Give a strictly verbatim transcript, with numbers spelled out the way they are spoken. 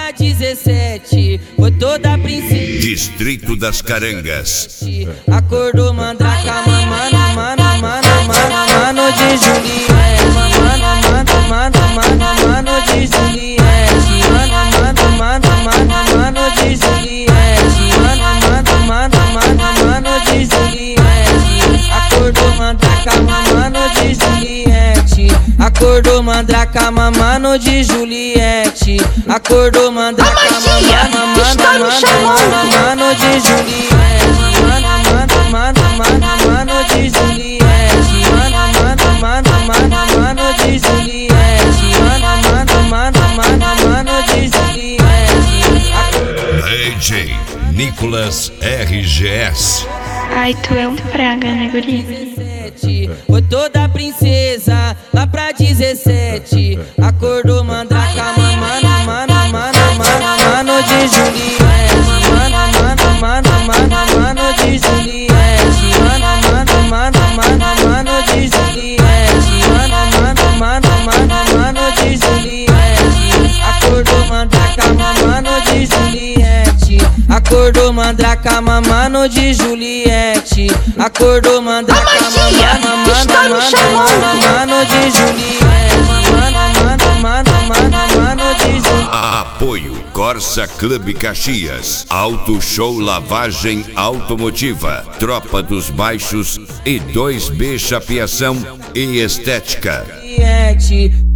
pra dezessete, foi toda princesa. Distrito das Carangas. Acordou mandraca, mano, mano, mano, mano, mano de Juliette. Mano, mano, mano, mano, mano de Juliette. Mano, mano, mano, mano, mano de Juliette. Mano, mano, mano, mano, mano de Juliette. Acordou mandraca, mano de Juliette. Acordou mandraca, mano de Juliette. Acordou mandraca, mano, mano, mano, mano de Juliette. Mano, mano, mano, mano, mano de Juliette. Mano, mano, mano, mano, mano de Juliette. Mano, mano, mano, mano, mano de Juliette. D J Nicolas R G S. Ai, tu é um praga, né, guri? Foi toda princesa lá pra dezessete. Acordou mandraca, mano, mano, mano, mano, mano de Juliette. Mano, mano, mano, mano, mano de Juliette. Mano, mano, mano, mano, mano de Juliette. Mano, mano, mano, mano, mano de Juliette. Acordou mandraca, mano de Juliette. Acordou mandraca, mano de Juliette. Acordou mandraca, mano, mano, mano, mano de Juliette. Mano, mano, mano, mano, mano de Juliette. Apoio Corsa Clube Caxias, Auto Show Lavagem Automotiva, Tropa dos Baixos e dois B Chapeação e Estética.